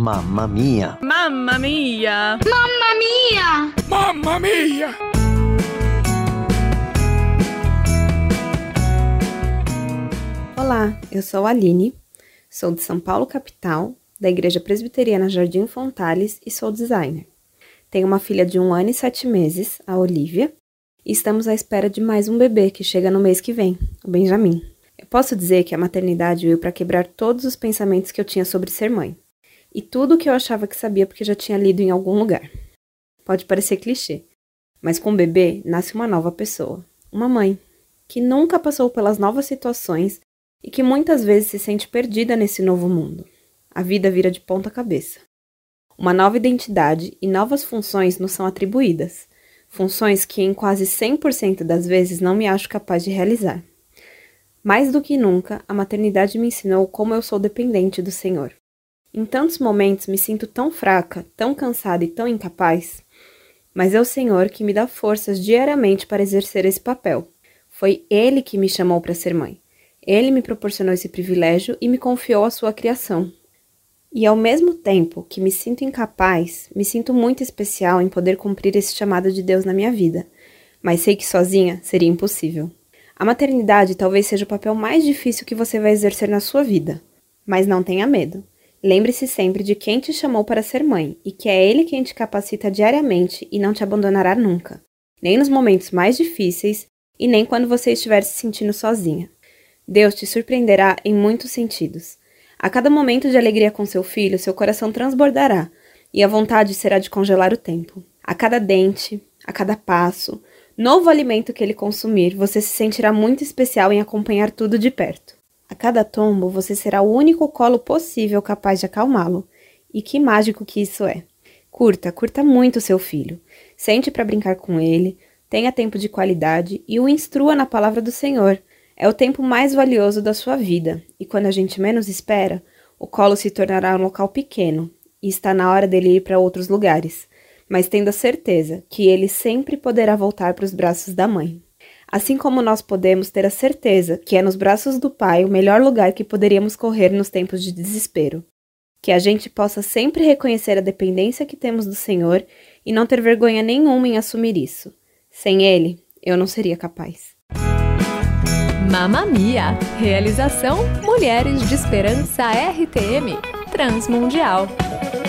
Mamma mia! Mamma mia! Mamma mia! Mamma mia! Olá, eu sou a Aline, sou de São Paulo, capital, da Igreja Presbiteriana Jardim Fontales e sou designer. Tenho uma filha de 1 ano e 7 meses, a Olivia, e estamos à espera de mais um bebê que chega no mês que vem, o Benjamin. Eu posso dizer que a maternidade veio para quebrar todos os pensamentos que eu tinha sobre ser mãe. E tudo o que eu achava que sabia porque já tinha lido em algum lugar. Pode parecer clichê, mas com o bebê nasce uma nova pessoa, uma mãe, que nunca passou pelas novas situações e que muitas vezes se sente perdida nesse novo mundo. A vida vira de ponta cabeça. Uma nova identidade e novas funções nos são atribuídas, funções que em quase 100% das vezes não me acho capaz de realizar. Mais do que nunca, a maternidade me ensinou como eu sou dependente do Senhor. Em tantos momentos me sinto tão fraca, tão cansada e tão incapaz, mas é o Senhor que me dá forças diariamente para exercer esse papel. Foi Ele que me chamou para ser mãe. Ele me proporcionou esse privilégio e me confiou a sua criação. E ao mesmo tempo que me sinto incapaz, me sinto muito especial em poder cumprir esse chamado de Deus na minha vida, mas sei que sozinha seria impossível. A maternidade talvez seja o papel mais difícil que você vai exercer na sua vida, mas não tenha medo. Lembre-se sempre de quem te chamou para ser mãe e que é Ele quem te capacita diariamente e não te abandonará nunca, nem nos momentos mais difíceis e nem quando você estiver se sentindo sozinha. Deus te surpreenderá em muitos sentidos. A cada momento de alegria com seu filho, seu coração transbordará e a vontade será de congelar o tempo. A cada dente, a cada passo, novo alimento que ele consumir, você se sentirá muito especial em acompanhar tudo de perto. A cada tombo, você será o único colo possível capaz de acalmá-lo. E que mágico que isso é. Curta muito seu filho. Sente para brincar com ele, tenha tempo de qualidade e o instrua na palavra do Senhor. É o tempo mais valioso da sua vida. E quando a gente menos espera, o colo se tornará um local pequeno e está na hora dele ir para outros lugares. Mas tendo a certeza que ele sempre poderá voltar para os braços da mãe. Assim como nós podemos ter a certeza que é nos braços do Pai o melhor lugar que poderíamos correr nos tempos de desespero. Que a gente possa sempre reconhecer a dependência que temos do Senhor e não ter vergonha nenhuma em assumir isso. Sem Ele, eu não seria capaz. Mamma mia! Realização Mulheres de Esperança RTM Transmundial.